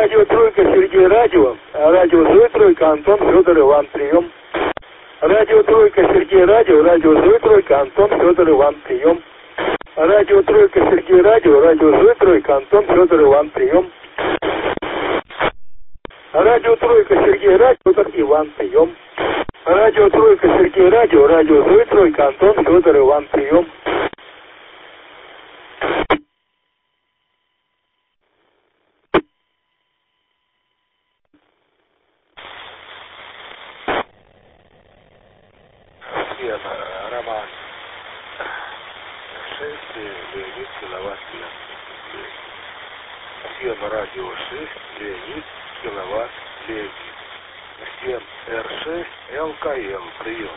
Радио Тройка, Сергей Радио. Радио Зой Тройка, Антон, Федор, Иван, прием. Радио Тройка, Сергей Радио. Радио Зой Тройка, Антон, Федор, Иван, прием. Радио Тройка, Сергей Радио. Радио Зой Тройка, Антон, Федор, Иван, прием. Радио Тройка, Сергей Радио, Иван, прием. Радио Тройка, Сергей Радио. Радио Зой Тройка, Антон, Федор, Иван, прием. Роман 6, Леонид, киловатт, всем радио 6, Леонид, киловатт, Леонид. Всем Р6, ЛКЛ, прием.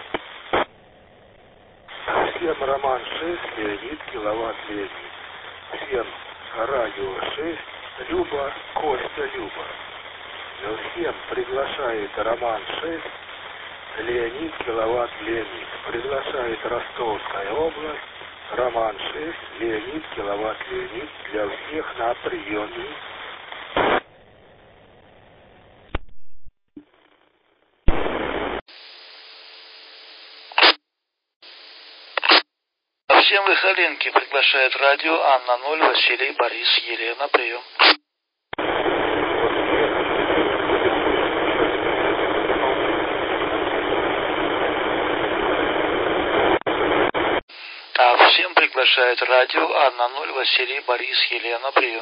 Всем Роман 6, Леонид, киловатт, Леонид. Всем радио 6, Люба, Костя, Люба. Всем приглашает Роман 6, Леонид, киловатт, Леонид. Приглашает Ростовская область, Роман 6, Леонид, киловатт, Леонид. Для всех на приеме. Всем Выхоленки приглашает радио Анна 0, Василий, Борис, Елена, прием. Всем приглашает радио Анна 0, Василий, Борис, Елена, прием.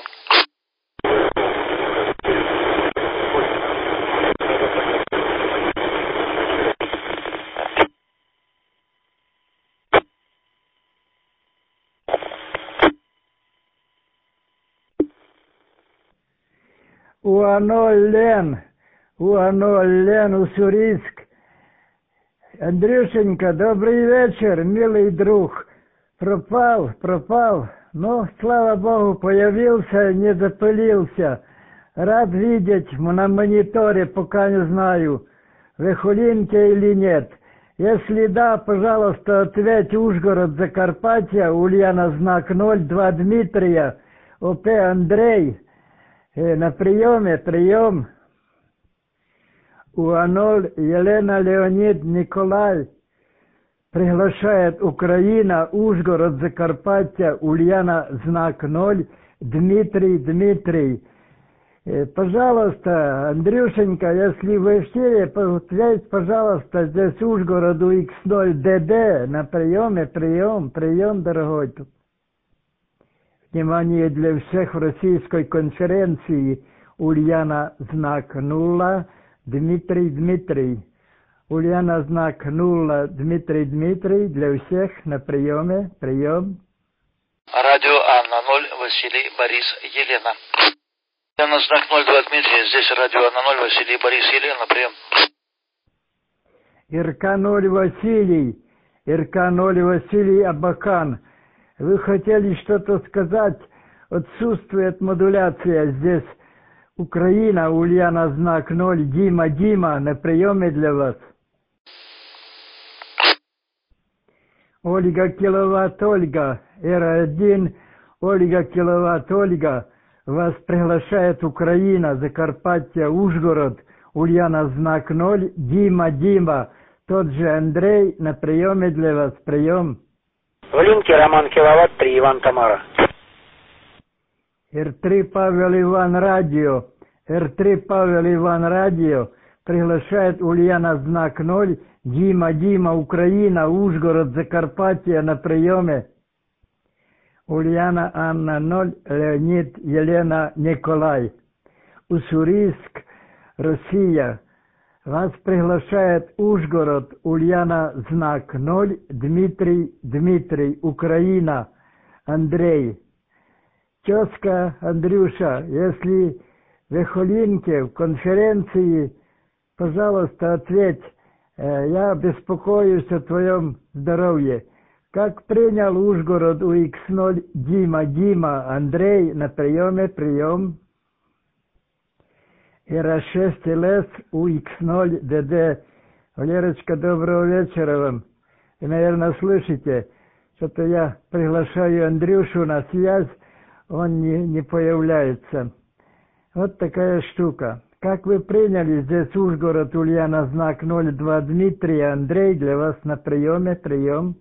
Лен, Уссурийск. Андрюшенька, добрый вечер, милый друг. Пропал. Ну, слава Богу, появился, не запылился. Рад видеть на мониторе, пока не знаю, Выхоленки или нет. Если да, пожалуйста, ответь: Ужгород, Закарпатье, Ульяна, знак 0, 2 Дмитрия, ОП Андрей. На приеме, прием. УА0, Елена, Леонид, Николай. Приглашает Украина, Ужгород, Закарпатье, Ульяна, знак 0, Дмитрий. Пожалуйста, Андрюшенька, если вы в эфире, ответь, пожалуйста, здесь Ужгороду X0ДД на приеме, прием, дорогой. Внимание для всех в российской конференции. Ульяна, знак 0, Дмитрий. Ульяна, знак 0, Дмитрий, для всех на приеме, прием. Радио Анна 0, Василий, Борис, Елена. Ульяна, знак 0, 2 Дмитрий, здесь радио Анна 0, Василий, Борис, Елена, прием. РК0 Василий, Абакан. Вы хотели что-то сказать? Отсутствует модуляция здесь. Украина, Ульяна, знак 0, Дима, на приеме для вас. Ольга, киловатт, Ольга, Р1, Ольга, киловатт, Ольга. Вас приглашает Украина, Закарпатье, Ужгород, Ульяна, знак 0, Дима. Тот же Андрей на приеме для вас, прием. Валинки, Роман, киловатт, 3, Иван, Тамара. Р3 Павел Иван Радио приглашает Ульяна, знак 0, Дима, Украина, Ужгород, Закарпатье на приеме. Ульяна, Анна 0, Леонид, Елена, Николай. Уссурийск, Россия. Вас приглашает Ужгород, Ульяна, знак 0, Дмитрий, Украина, Андрей. Тезка, Андрюша, если в Выхоленке в конференции, пожалуйста, ответь, я беспокоюсь о твоем здоровье. Как принял Ужгород у X0 Дима, Андрей на приеме, прием. ИРА-6 ЛС у X0 ДД. Валерочка, доброго вечера вам. Вы, наверное, слышите, что-то я приглашаю Андрюшу на связь, он не появляется. Вот такая штука. Как вы приняли, здесь Ужгород, Ульяна, знак 02, Дмитрий, Андрей, для вас на приеме, прием.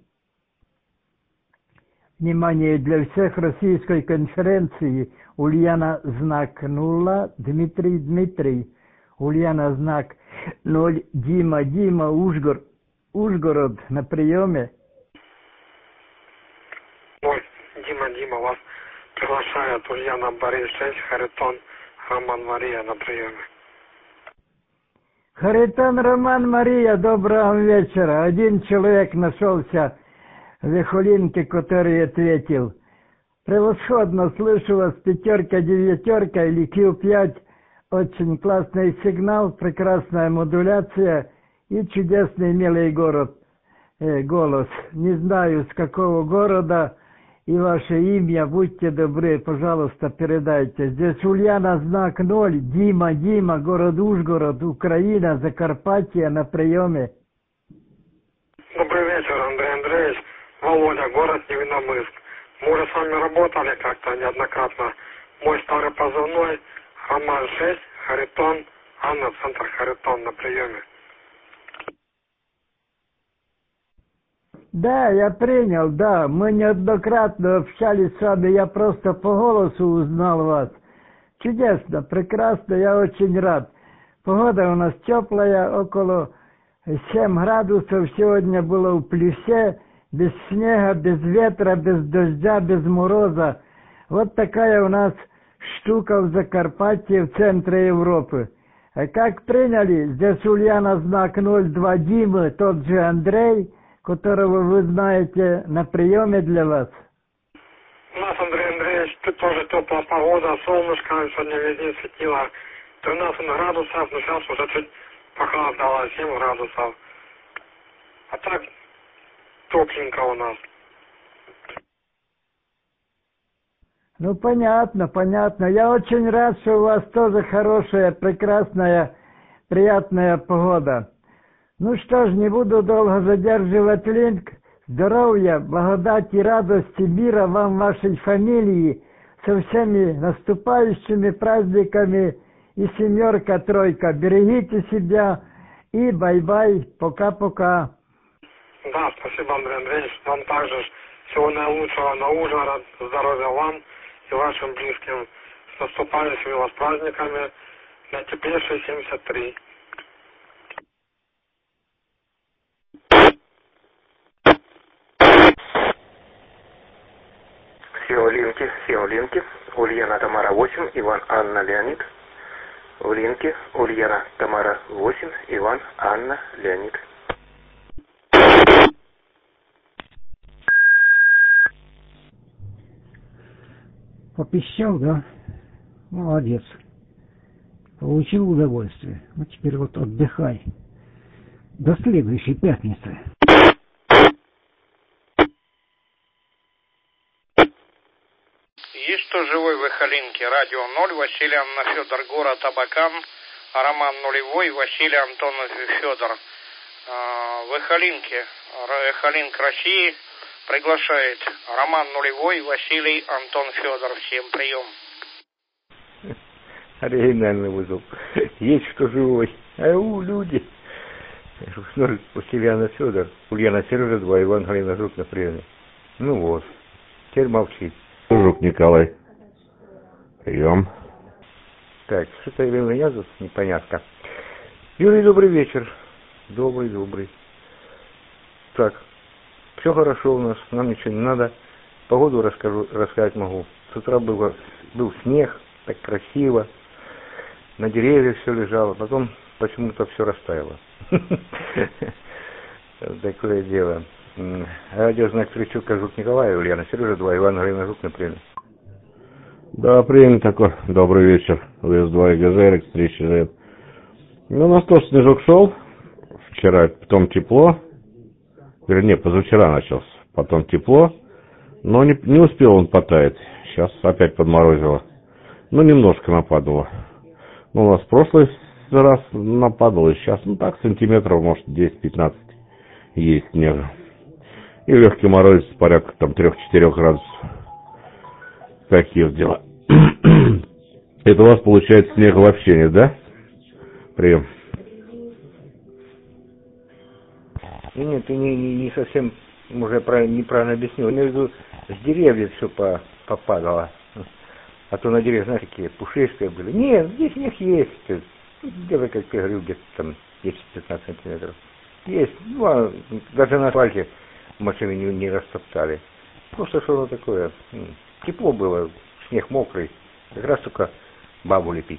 Внимание, для всех российской конференции Ульяна, знак 0, Дмитрий, Дмитрий, Ульяна, знак 0, Дима, Дима, Ужгород, на приеме. 0, Дима, Дима, вас приглашает Ульяна, Борис 6, Харитон, Роман, Мария на приеме. Харитон, Роман, Мария, доброго вечера. Один человек нашелся в Вихолинке, который ответил. Превосходно, слышу вас, 5, 9 или Q5. Очень классный сигнал, прекрасная модуляция и чудесный, милый голос. Не знаю, с какого города и ваше имя. Будьте добры, пожалуйста, передайте. Здесь Ульяна, знак 0, Дима, Дима, город Ужгород, Украина, Закарпатье, на приеме. Добрый вечер, Андрей Андреевич. Володя, город Невиномыск. Мы уже с вами работали как-то неоднократно. Мой старый позывной Роман 6, Харитон, Анна, центр Харитон на приеме. Да, я принял, да. Мы неоднократно общались с вами, я просто по голосу узнал вас. Чудесно, прекрасно, я очень рад. Погода у нас теплая, около 7 градусов. Сегодня было в плюсе, без снега, без ветра, без дождя, без мороза. Вот такая у нас штука в Закарпатье, в центре Европы. А как приняли? Здесь Ульяна, знак 02, Димы, тот же Андрей, которого вы знаете, на приеме для вас. У нас, Андрей Андреевич, тут тоже теплая погода, солнышко сегодня весь день светило. 13 градусов, но сейчас уже чуть похолодало, 7 градусов. А так тепленько у нас. Ну, понятно, понятно. Я очень рад, что у вас тоже хорошая, прекрасная, приятная погода. Ну что ж, не буду долго задерживать линк. Здоровья, благодати, радости, мира вам, вашей фамилии, со всеми наступающими праздниками и 7, 3. Берегите себя и бай-бай, пока-пока. Да, спасибо, Андрей Андреевич. Вам также всего наилучшего на Ужгород, здоровья вам и вашим близким. С наступающими вас праздниками. На теплейшей 73. Все в линке. Ульяна, Тамара 8, Иван, Анна, Леонид. В линке Ульяна, Тамара 8, Иван, Анна, Леонид. Попищал, да? Молодец. Получил удовольствие. Ну, теперь вот отдыхай. До следующей пятницы. Есть кто живой в Эхолинке? Радио 0, Василий Анна Федор, город Абакан, Роман 0, Василий Антонов Федор. В Эхолинке, Эхолинк России приглашает Роман 0, Василий Антон Федор. Всем прием. Оригинальный вызов. Есть кто живой. Ау, люди. Василий Анна Федор, Ульяна Сережа 2, Иван Галина Жук на приеме. Ну вот, теперь молчит. Жук Николай. Прием. Так, что-то или меня тут непонятно. Юрий, добрый вечер. Добрый. Так, все хорошо у нас, нам ничего не надо. Погоду рассказать могу. С утра был снег, так красиво. На деревьях все лежало, потом почему-то все растаяло. Такое дело. Радиознак Тричука, Жук Николай, Ульяна Сережа 2, Иван Галина Жук на приеме. Да, прием такой. Добрый вечер. ВС-2 и ГЗРX 3 Ну, у нас тоже снежок шел. Вчера, потом тепло. Вернее, позавчера начался. Потом тепло. Но не успел он потаять. Сейчас опять подморозило. Ну, немножко нападало. Ну, у нас в прошлый раз нападало. Сейчас, так, сантиметров, может, 10-15 есть снега. И легкий мороз, порядка там 3-4 градусов. Такие дела. Это у вас получается снега вообще нет, да? Прием. Нет, ты не совсем, уже неправильно объяснил. Я имею в виду, с деревьев все попадало. А то на деревьях, знаешь, такие пушистые были. Нет, здесь снег есть. Где-то, как я говорил, где-то там 10-15 сантиметров. Есть. Ну, а даже на асфальте машины не растоптали. Просто что-то такое. Тепло было, снег мокрый. Как раз только бабу лепить.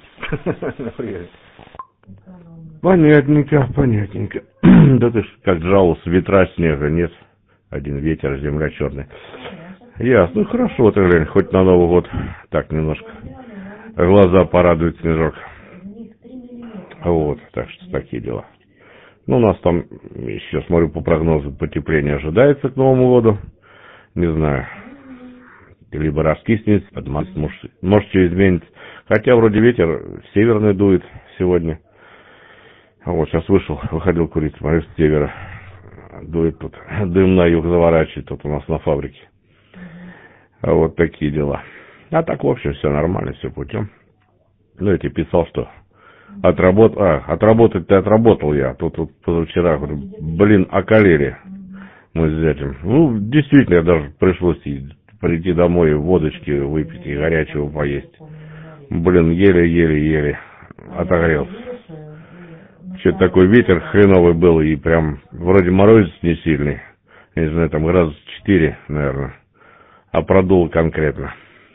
Понятненько, понятненько. Да ты ж как жаловался, ветра, снега нет. Один ветер, земля черная. Ясно, ну хорошо, ты глянь, хоть на Новый год так немножко глаза порадует снежок. Вот, так что такие дела. Ну, у нас там, еще смотрю по прогнозу, потепление ожидается к Новому году. Не знаю, либо раскиснется, может что изменится. Хотя вроде ветер северный дует сегодня. Вот, сейчас выходил курить, смотрю, с севера дует тут, дым на юг заворачивает тут у нас на фабрике. Вот такие дела. А так, в общем, все нормально, все путем. Ну, я тебе писал, что отработать-то отработал я. Тут позавчера, говорю, блин, околели мы с зятем. Ну, действительно, даже пришлось прийти домой, водочки выпить и горячего поесть. Блин, еле-еле отогрелся. Что-то такой ветер хреновый был, и прям вроде морозец не сильный. Я не знаю, там градус 4, наверное. А продул конкретно.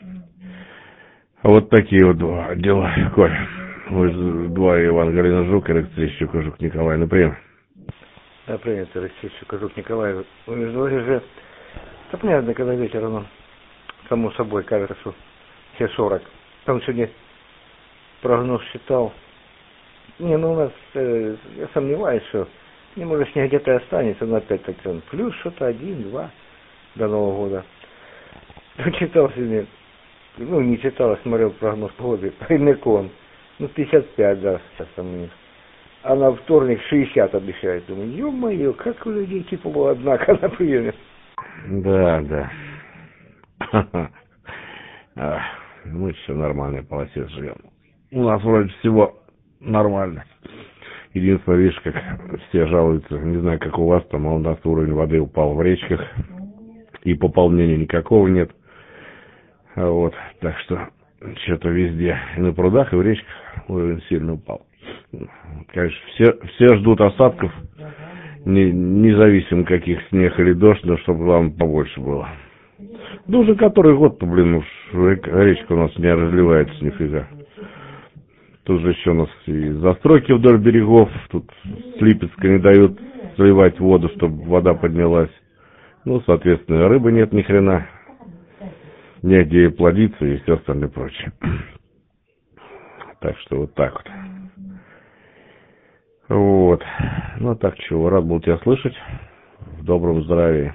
Вот такие вот два дела, Коль. Мы два, Иван Галина Жук, электричек Жук Николай. Ну, привет. Да, привет, электричек Жук Николай. Вы же... Да понятно, когда ветер, оно само собой кажется, что все 40. Там сегодня прогноз считал. Не, ну у нас, я сомневаюсь, что может снег где-то останется, но опять так плюс что-то 1-2 до Нового года. Читал сегодня, ну не читал, а смотрел прогноз погоды, Иннекон, 55, да, сейчас там у них. А на вторник 60 обещает. Думаю, ё-моё, как у людей тепло, однако, на приеме. Да. Мы все нормальной полосе живем. У нас вроде всего нормально. Единственное, видишь, как все жалуются, не знаю, как у вас там, а у нас уровень воды упал в речках, и пополнения никакого нет. Вот, так что что-то везде, и на прудах, и в речках уровень сильно упал. Конечно, все ждут осадков, независимо каких, снег или дождь, но чтобы вам побольше было. Да уже который год-то, блин, уж речка у нас не разливается нифига. Тут же еще у нас и застройки вдоль берегов, тут с Липецка не дают сливать воду, чтобы вода поднялась. Ну, соответственно, рыбы нет ни хрена, негде плодиться и все остальное прочее. Так что вот так вот. Вот. Ну, так чего, рад был тебя слышать. В добром здравии.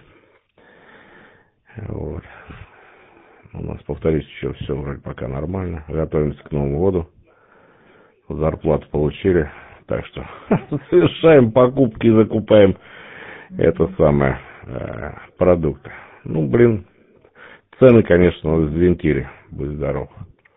Вот. У нас, повторюсь, еще все вроде пока нормально. Готовимся к Новому году. Зарплату получили. Так что совершаем покупки, закупаем это самое продукты. Ну, блин, цены, конечно, взвинтили. Будь здоров.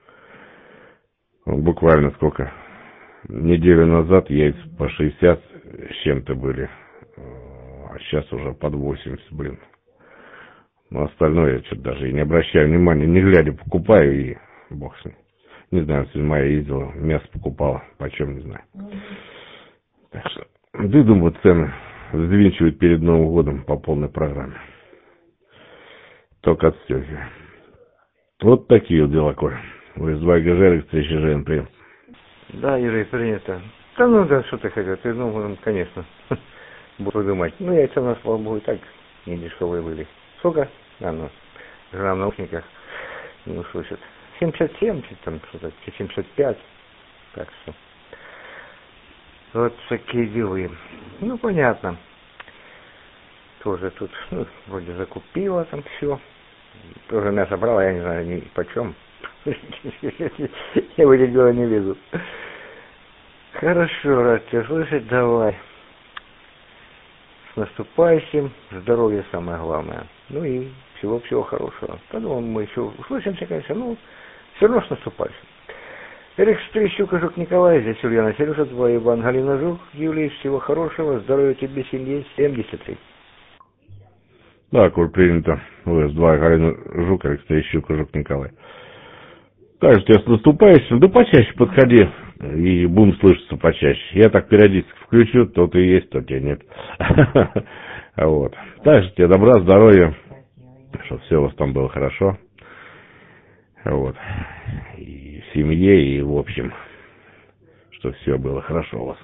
Буквально сколько? Неделю назад яйца по 60 с чем-то были. А сейчас уже под 80, блин. Но остальное я что-то даже и не обращаю внимания. Не глядя покупаю и бог с ним. Не знаю, сегодня моя ездила, мясо покупала, почем не знаю. Так что, да, думаю, цены взвинчивают перед Новым годом по полной программе. Только отстегиваю. Вот такие вот дела, Коль. УС-2 ГЖ, встречи ЖН, привет. Да, Юрий, принято. Да ну да, что ты хотел, ты, ну, конечно, буду думать. Ну, яйца у нас, слава богу, и так не дешевые были. Сколько? Да, ну, жена в наушниках не услышит. 77, там что-то, 75. Так что. Вот такие дела. Ну, понятно. Тоже тут, ну, вроде закупила там все. Тоже мясо брала, я не знаю, ни почем. Я в эти дела не лезу. Хорошо, рад тебя слышать, давай. С наступающим, здоровье самое главное. Ну и всего-всего хорошего. Подумал, мы еще услышимся, конечно, ну, все равно с наступающим. Эрик Стрищук, Жук Николай, здесь Ульяна Сережа, 2, Иван, Галина Жук. Юлий, всего хорошего, здоровья тебе, семье, 73. Да, коль принято. УС-2, Галина Жук, Эрик Стрищук, Жук Николай. Так, тебя с наступающим, да почаще подходи, и будем слышаться почаще. Я так периодически включу, то ты есть, то тебя нет. Вот. Также тебе добра, здоровья, чтобы все у вас там было хорошо. Вот. И в семье, и в общем, чтобы все было хорошо у вас.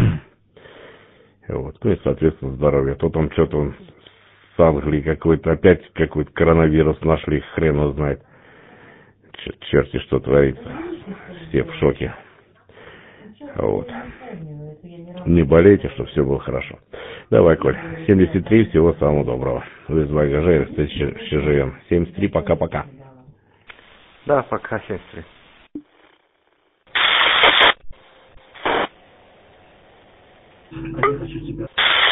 Вот. Ну и, соответственно, здоровья. То там что-то с Англии какой-то, опять какой-то коронавирус нашли, хрен его знает. Черти, что творится. Все в шоке. Вот. Не болейте, чтобы все было хорошо. Давай, Коль. 73, всего самого доброго. Вы с Вайгажей, еще живем. 73, пока-пока. Да, пока, 73. Я хочу тебя.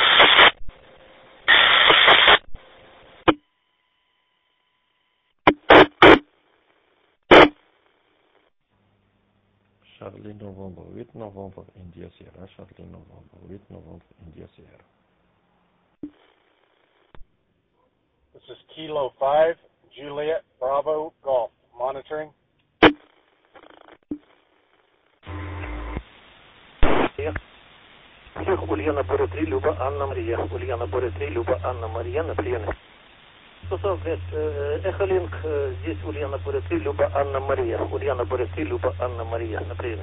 Charlie November, 8 November, India Sierra, Charlie November, 8 November, India Sierra. This is Kilo 5, Juliet, Bravo, Golf. Monitoring. Всех Ульяна Боря 3, Люба, Анна Мария. Ульяна Боря 3, Люба, Анна Мария на приеме. Эхолинк, здесь Ульяна Боря 3, Люба, Анна Мария. Ульяна Боря 3, Люба, Анна Мария на приеме.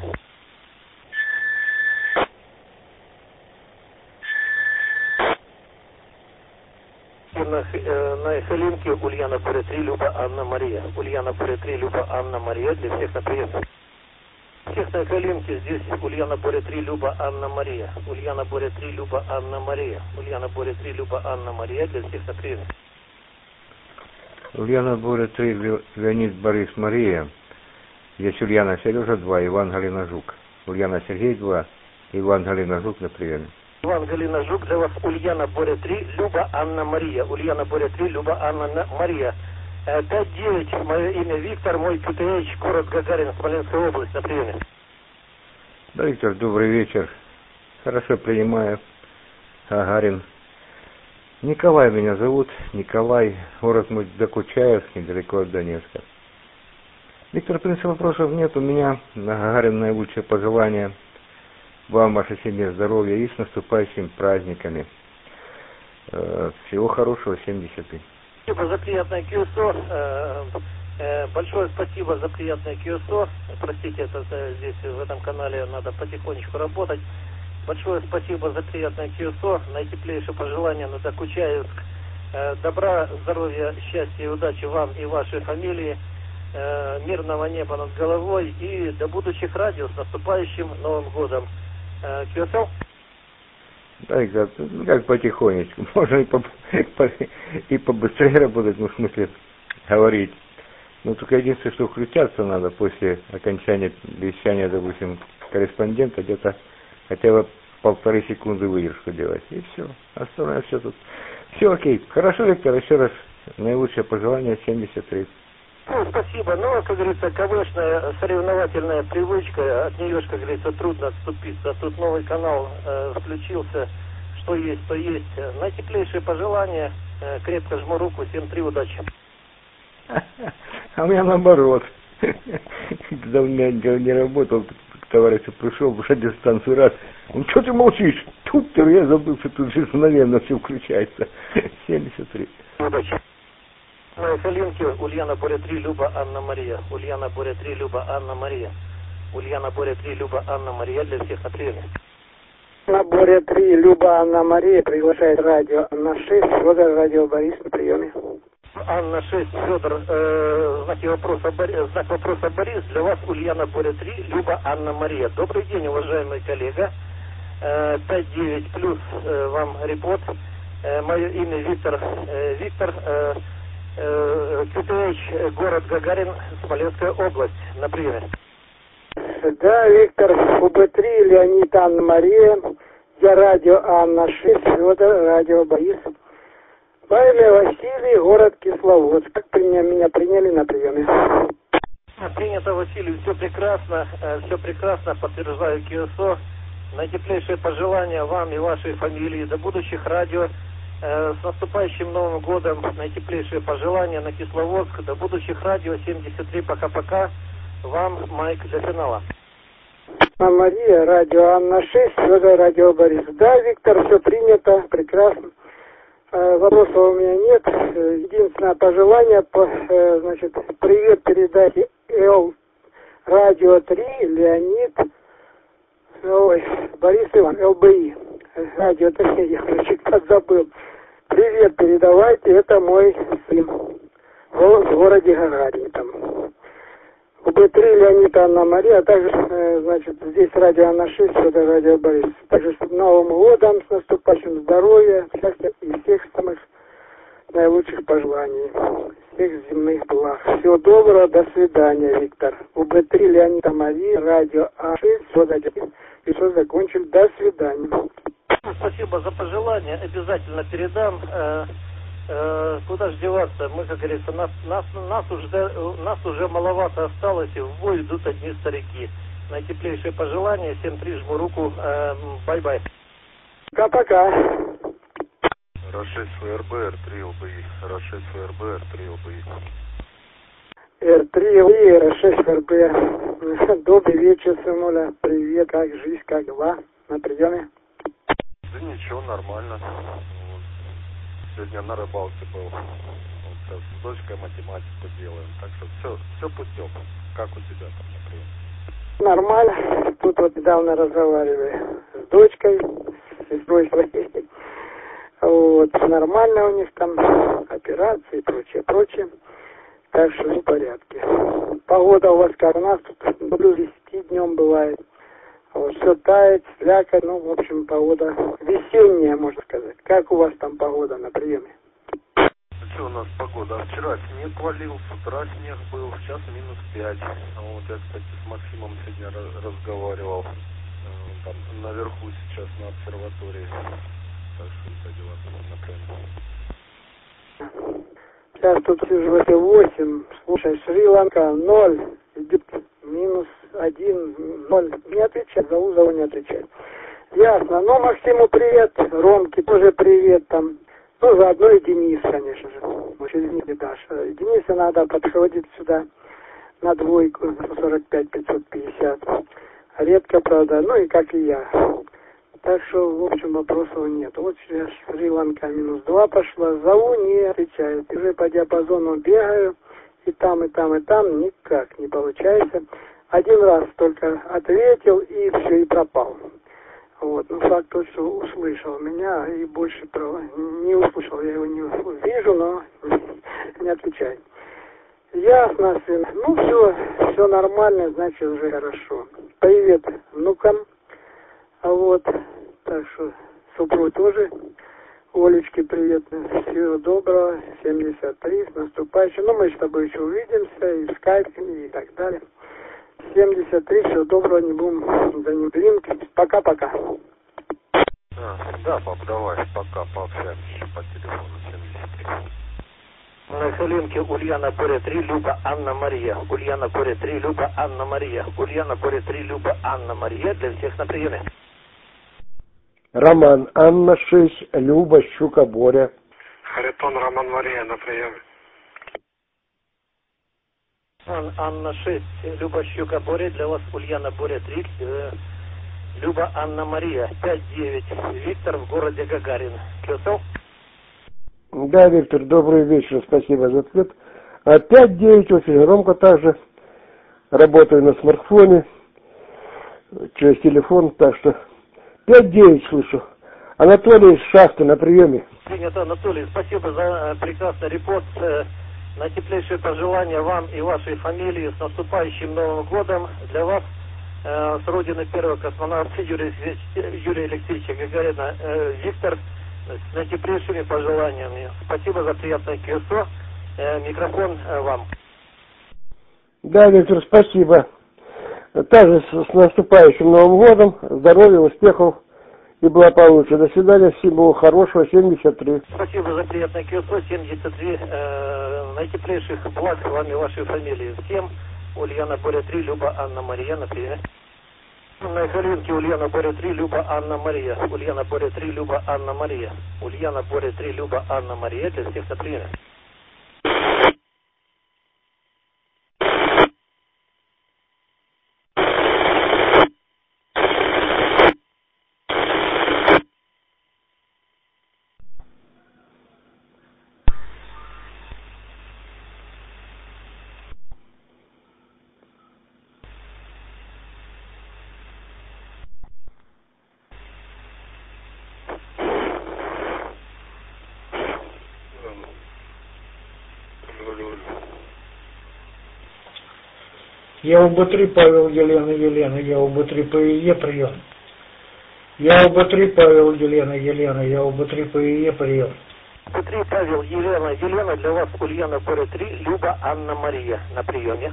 На Эхолинке Ульяна Боря 3, Люба, Анна Мария. Ульяна Боря 3, Люба, Анна Мария для всех на приеме. Всех на Эхолинке здесь Ульяна Боря 3, Люба, Анна Мария. Ульяна Боря 3, Люба, Анна Мария. Ульяна Боря 3, Люба, Анна Мария для всех на приеме. Ульяна Боря 3, Леонид Борис Мария. Здесь Ульяна Сережа 2, Иван Галина Жук. Ульяна Сергей 2, Иван Галина Жук на приеме. Иван Галина Жук для вас Ульяна Боря 3, Люба, Анна Мария. Ульяна Боря 3, Люба, Анна Мария. 5-9, мое имя Виктор, мой КТХ, город Гагарин, Смоленская область, на приеме. Да, Виктор, добрый вечер. Хорошо принимаю. Гагарин. Николай меня зовут, Николай, город мой Докучаевск, недалеко от Донецка. Виктор, в принципе, вопросов нет, у меня на Гагарин наилучшее пожелание вам, вашей семье, здоровья и с наступающими праздниками. Всего хорошего, 70-й. Спасибо за приятное QSO, большое спасибо за приятное QSO, простите, это здесь в этом канале надо потихонечку работать. Большое спасибо за приятное QSO, наитеплейшее пожелание на Докучаевск. Добра, здоровья, счастья и удачи вам и вашей фамилии, мирного неба над головой и до будущих радио с наступающим Новым годом. QSO? Да, как потихонечку. Можно и побыстрее работать, ну, в смысле, говорить. Ну, только единственное, что включаться надо после окончания вещания, допустим, корреспондента, где-то хотя бы 1,5 секунды выдержку делать. И все. Остальное все тут. Все окей. Хорошо, Виктор, еще раз наилучшее пожелание 73. Ну, спасибо. Ну, как говорится, КВшная соревновательная привычка, от нее, как говорится, трудно отступиться. Тут новый канал включился, что есть, то есть. Наитеплейшие пожелания, крепко жму руку, 7-3, удачи. А у меня наоборот. Когда у меня не работал, товарищ пришел, в радиостанцию раз. Он, что ты молчишь? Тут я забыл, что тут же мгновенно все включается. 73. Удачи. На Эхолинке Ульяна Боря 3, Люба, Анна Мария. Ульяна Боря 3, Люба, Анна Мария. Ульяна Боря 3, Люба, Анна Мария для всех на приеме. На Боря 3, Люба, Анна Мария приглашает радио Анна 6, Федор, радио Борис на приеме. Анна 6, Федор, знак вопроса Борис, для вас Ульяна Боря 3, Люба, Анна Мария. Добрый день, уважаемый коллега. 5-9 плюс вам репорт. Мое имя Виктор. Виктор, КТХ, город Гагарин, Смоленская область, на приеме. Да, Виктор, УБ3, Леонид, Анна Мария. Я радио Анна 6, Федор, радио Борис. Павел Василий, город Кисловодск. Как меня приняли на приеме? Принято, Василий, все прекрасно, подтверждаю КИОСО. Наитеплейшие пожелания вам и вашей фамилии до будущих радио. С наступающим Новым годом наитеплейшие пожелания на Кисловодск, до будущих радио 73, пока-пока. Вам майк для финала. Мария, радио Анна 6, Федор, радио Борис. Да, Виктор, все принято, прекрасно. Вопросов у меня нет. Единственное пожелание, значит, привет передайте Радио 3, Леонид, Борис Иван, ЛБИ. Радио 3, я чуть подзабыл. Привет передавайте, это мой сын. В городе Гагарин там. УБ3 Леонид, Анна Мария, а также, значит, здесь радио Анна 6, это радио Борис. Также с Новым годом, с наступающим здоровья, счастья и всех самых наилучших пожеланий, всех земных благ. Всего доброго, до свидания, Виктор. УБ3 Леонид, Анна Мария, радио А6, все закончили, до свидания. Спасибо за пожелание, обязательно передам. Куда же деваться? Мы, как говорится, нас уже маловато осталось, и в бой идут одни старики. Наитеплейшие пожелания, всем три жму руку, бай-бай. Пока-пока. Р6 ФРБ, Р3 ЛБИ, Р6 ФРБ, Р3 ЛБИ. Р3 ЛБИ, Р6 ФРБ. Добрый вечер, сынуля. Привет, как жизнь, как дела? На приеме? Да ничего, нормально. Сегодня на рыбалке был. Вот сейчас с дочкой математику делаем. Так что все путем. Как у тебя там, например? Нормально. Тут вот недавно разговаривали с дочкой, с сестрой своей. Вот, нормально у них там операции и прочее. Так что в порядке. Погода у вас как? У нас тут плюс 10 днем бывает. Вот, все тает, слякоть, ну, в общем, погода весенняя, можно сказать. Как у вас там погода на приеме? Что у нас погода? Вчера снег валил, с утра снег был, сейчас минус 5. Вот я, кстати, с Максимом сегодня разговаривал. Там наверху сейчас на обсерватории. Так что это дела напрямую. Сейчас тут сижу 8. Слушай, Шри-Ланка 0. Идет минус 1, 0. Не отвечает, зову, не отвечает. Ясно. Ну, Максиму привет, Ромке тоже привет там. Ну, заодно и Денис, конечно же. Через них не дашь. Дениса надо подходить сюда на двойку 45-550. Редко, правда, ну и как и я. Так что, в общем, вопросов нет. Вот сейчас Шри-Ланка минус 2 пошла. Зову, не отвечает. Уже по диапазону бегаю. И там, и там, и там. Никак не получается. Один раз только ответил, и все, и пропал. Вот. Ну, факт тот, что услышал меня, и больше не услышал. Я его не вижу, но не отвечает. Ясно, сын. Ну, все нормально, значит, уже хорошо. Привет внукам. Вот, так что супругу тоже, Олечке привет, всего доброго, 73, с наступающим. Ну, мы с тобой еще увидимся, и в скайпе, и так далее. 73, всего доброго, не будем за ним блинки. Пока-пока. Да, пап, давай, пока, пообщаемся еще по телефону, 73. На Хелинке Ульяна Боря 3, Люба Анна Мария. Ульяна Боря 3, Люба Анна Мария. Ульяна Боря 3, Люба Анна Мария. Для всех на приеме. Роман Анна 6, Люба Щука Боря. Харитон Роман Мария на приеме. Анна 6, Люба Щука Боря. Для вас Ульяна Боря 3, Люба Анна Мария. 5-9. Виктор в городе Гагарин. КИОСО? Да, Виктор, добрый вечер, спасибо за ответ. 5-9, очень громко также. Работаю на смартфоне, через телефон, так что 5-9 слышу. Анатолий из Шахты на приеме. Принято, Анатолий, спасибо за прекрасный репорт. Наитеплейшие пожелания вам и вашей фамилии с наступающим Новым годом. Для вас с родины первого космонавта Юрия Алексеевича Гагарина Виктор с наитеплейшими пожеланиями. Спасибо за приятное КИОСО. Микрофон вам. Да, Виктор, спасибо. Также с наступающим Новым годом. Здоровья, успехов и благополучия. До свидания, всего хорошего, 73. Спасибо за приятное КИОСО, 73. Наитеплейших благ вам и вашей фамилии. Всем Ульяна Боря 3, Люба Анна Мария на приеме. На Халинке Ульяна Боря 3, Люба Анна Мария. Ульяна Боря 3, Люба Анна Мария. Ульяна Боря 3, Люба Анна Мария для всех на приеме. Я УБ3 Павел Елена, я УБ3 ПИЕ прием. Я УБ3 Павел Елена, я УБ3 ПИЕ прием. УБ3 Павел Елена, для вас Ульяна Боря 3, Люба Анна Мария на приеме.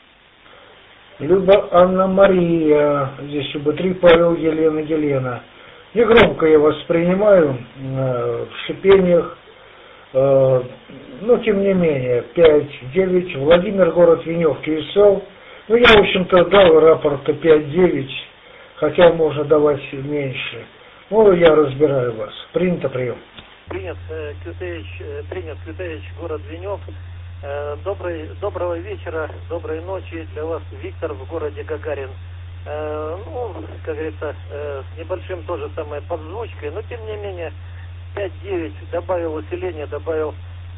Люба Анна Мария, здесь УБ3 Павел Елена. Негромко я воспринимаю, в шипениях, но тем не менее, 5-9, Владимир, город Венев, КСЛ. Ну, я, в общем-то, дал рапорта 5-9, хотя можно давать меньше. Ну, я разбираю вас. Принято прием. Принят, Кютеевич, город Венев. Доброго вечера, доброй ночи для вас, Виктор в городе Гагарин. Ну, как говорится, с небольшим тоже самое подзвучкой, но тем не менее 5-9 добавил усиление, добавил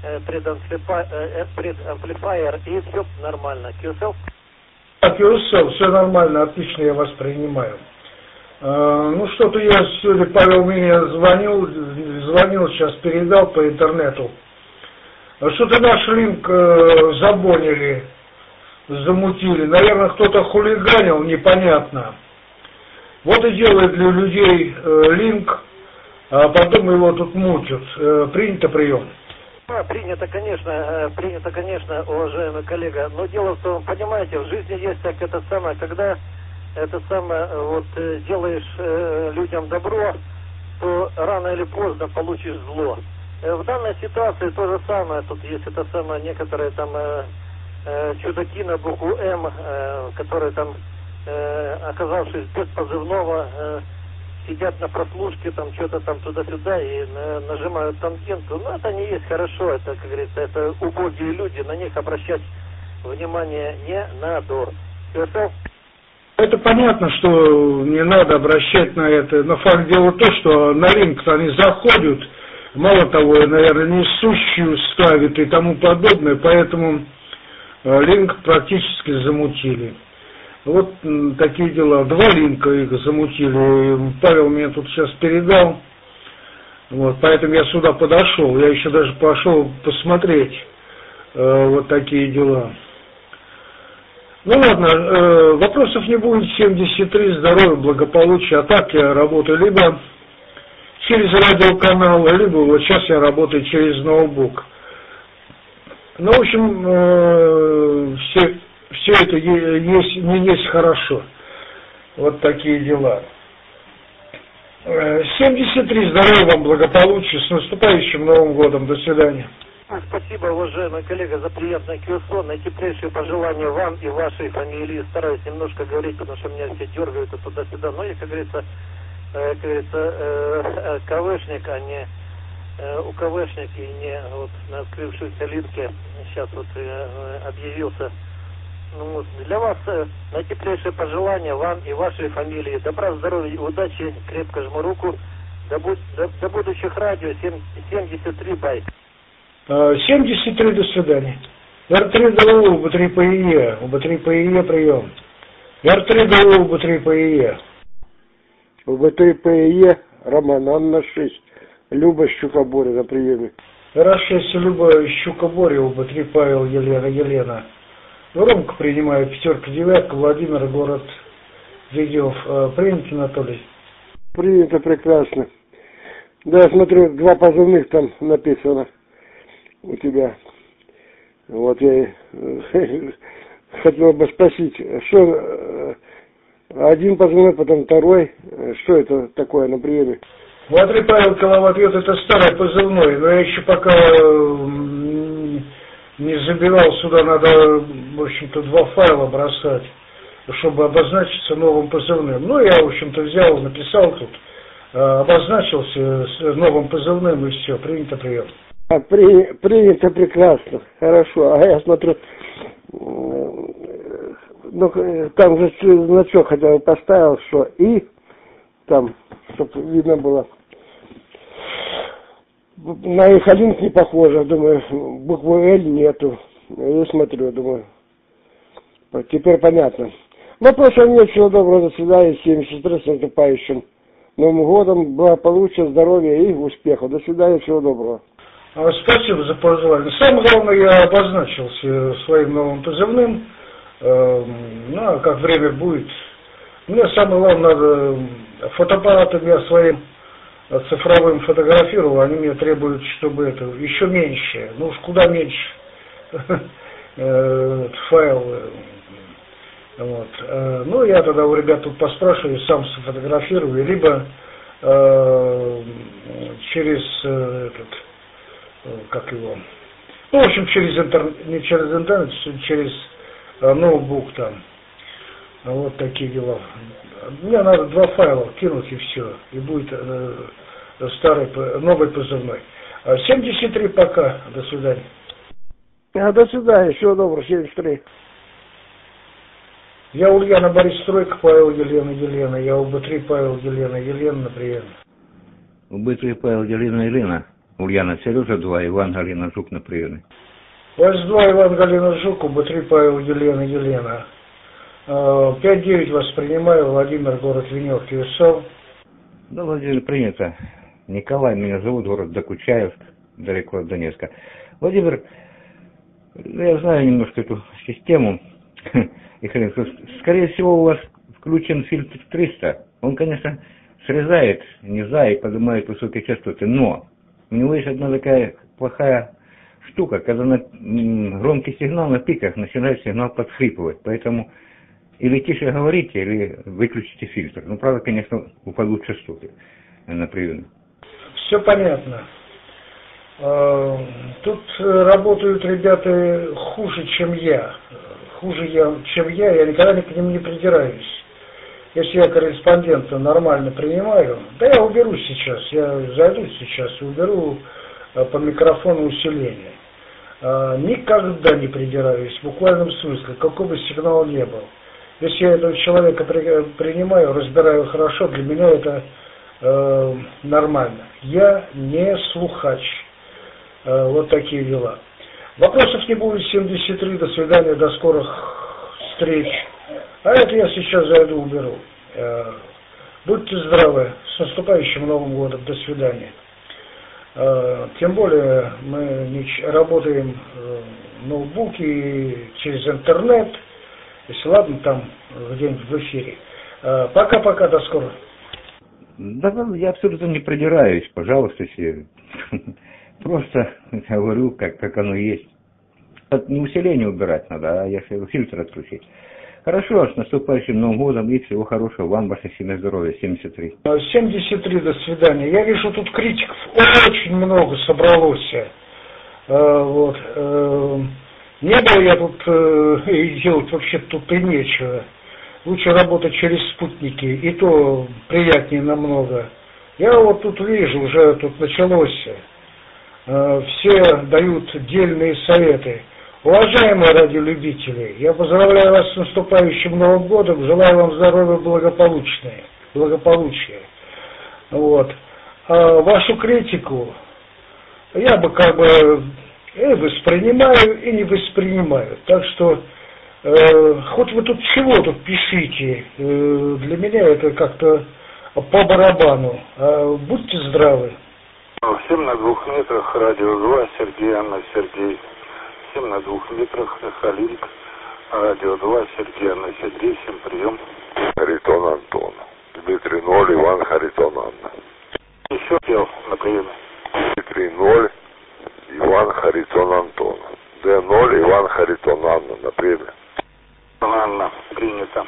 предамплифайер, и все нормально. QSL? QSL, все нормально, отлично я воспринимаю. Ну, что-то я сегодня, Павел меня звонил, сейчас передал по интернету. Что-то наш линк забонили, замутили. Наверное, кто-то хулиганил, непонятно. Вот и делает для людей линк, а потом его тут мутят. Принято прием. Принято, конечно, уважаемый коллега. Но дело в том, понимаете, в жизни есть так это самое, когда делаешь людям добро, то рано или поздно получишь зло. В данной ситуации то же самое. Тут есть некоторые там чудаки на букву М, которые там, оказавшись без позывного, сидят на прослушке, там что-то там туда-сюда и нажимают тангенту. Но это не есть хорошо, это, как говорится, это убогие люди, на них обращать внимание не надо. Это понятно, что не надо обращать на это, но факт дела то, что на линк-то они заходят, мало того, наверное, несущую ставят и тому подобное, поэтому линк практически замутили. Вот такие дела. 2 линка их замутили. Павел мне тут сейчас передал. Вот, поэтому я сюда подошел. Я еще даже пошел посмотреть. Вот такие дела. Ну ладно, вопросов не будет. 73, здоровья, благополучия. А так я работаю либо через радиоканал, либо вот сейчас я работаю через ноутбук. Ну, в общем, все это не есть хорошо. Вот такие дела. 73, здоровья вам, благополучия, с наступающим Новым годом. До свидания. Спасибо, уважаемый коллега, за приятное QSO. Наитеплейшие пожелания вам и вашей фамилии. Стараюсь немножко говорить, потому что меня все дергают туда-сюда. Но я, как говорится, КВшник, а не УКВшник, и не вот на открывшейся линке сейчас вот объявился. Ну, для вас наитеплейшие пожелания вам и вашей фамилии. Добра, здоровья и удачи. Крепко жму руку. До будущих радио. 73 бай. 73, до свидания. Р3 ДУ, УБ3 ПИЕ. УБ3 ПИЕ прием. Р3 ДУ, УБ3 ПИЕ. УБ3 ПИЕ, Роман, Анна 6. Люба Щука-Боря на приеме. Раз6, Люба Щука-Боря, УБ3 Павел Елена. Ромка принимаю, 5-9, Владимир, город Венев. Принято, Анатолий? Принято, прекрасно. Да, смотрю, 2 позывных там написано у тебя. Вот я хотел бы спросить, что один позывной, потом второй, что это такое на приеме? Смотри, Павел, ответ это старый позывной, но я еще пока не забивал, сюда надо, в общем-то, 2 файла бросать, чтобы обозначиться новым позывным. Ну, я, в общем-то, взял, написал тут, обозначился с новым позывным, и все, принято, прием. Принято прекрасно, хорошо. А я смотрю, ну, там же значок хотя бы поставил, что «и», там, чтобы видно было. На Эхолинк не похоже, думаю, буквы «Л» нету. Я смотрю, думаю, теперь понятно. Вопросов нет, всего доброго, до свидания, 73 с наступающим Новым годом, благополучия, здоровья и успехов. До свидания, всего доброго. Спасибо за пожелание. Самое главное, я обозначился своим новым позывным. Ну, а как время будет. Мне самое главное, надо фотоаппаратом я своим цифровым фотографировал, они мне требуют, чтобы это еще меньше, ну уж куда меньше файл. Вот. Ну, я тогда у ребят тут поспрашиваю, сам сфотографирую, либо через как его, ну, в общем, через интернет, не через интернет, через ноутбук там. Вот такие дела. Мне надо 2 файла кинуть и все, и будет новый позывной. 73 пока, до свидания. До свидания, всего доброго, 73. Я Ульяна Борис Стройка, Павел Елена. Я УБ3 Павел Елена, прием. УБ3 Павел Елена. Ульяна Сережа 2, Иван Галина Жук на приеме. ВАЗ-2 Иван Галина Жук, УБ3 Павел Елена. 5-9 вас принимаю, Владимир, город Венев, ЮСО. Да, Владимир, принято. Николай меня зовут, город Докучаев, далеко от Донецка. Владимир, я знаю немножко эту систему. И, скорее всего, у вас включен фильтр 300. Он, конечно, срезает низа и поднимает высокие частоты, но у него есть одна такая плохая штука, когда на громкий сигнал на пиках начинает сигнал подхрипывать. Поэтому или тише говорите, или выключите фильтр. Ну, правда, конечно, упадут частоты на приеме. Все понятно. Тут работают ребята хуже, чем я. Чем я никогда к ним не придираюсь. Если я корреспондента нормально принимаю, да я уберу сейчас, я зайду сейчас и уберу по микрофону усиление. Никогда не придираюсь, в буквальном смысле, какой бы сигнал ни был. Если я этого человека принимаю, разбираю хорошо, для меня это нормально. Я не слухач. Вот такие дела. Вопросов не будет, 73, до свидания, до скорых встреч. А это я сейчас зайду, уберу. Будьте здравы, с наступающим Новым годом, до свидания. Тем более мы работаем в ноутбуке через интернет, если ладно, там где-нибудь в эфире. Пока-пока, до скорого. Да, я абсолютно не придираюсь, пожалуйста, все. Просто говорю, как оно есть. Не усиление убирать надо, а я фильтр отключить. Хорошо, с наступающим Новым годом и всего хорошего вам, ваше семя здоровья, 73. 73, до свидания. Я вижу, тут критиков очень много собралось. Вот. Не был я тут, и делать вообще тут и нечего. Лучше работать через спутники, и то приятнее намного. Я вот тут вижу, уже тут началось. Все дают дельные советы. Уважаемые радиолюбители, я поздравляю вас с наступающим Новым годом, желаю вам здоровья, благополучия. Вот. А вашу критику я бы как бы и воспринимаю, и не воспринимаю. Так что хоть вы тут чего тут пишите, для меня это как-то по барабану. Будьте здравы. Всем на 2 метрах, радио 2, Сергей, Анна, Сергей. Всем на 2 метрах, Эхолинк, радио 2, Сергей, Анна, Сергей, всем прием. Харитон Антон. Дмитрий 0, Иван, Харитон Анна. Еще пел на приеме. Дмитрий 0, Иван, Харитон Антон. Д0, Иван, Харитон Анна на приеме. Анна, принято.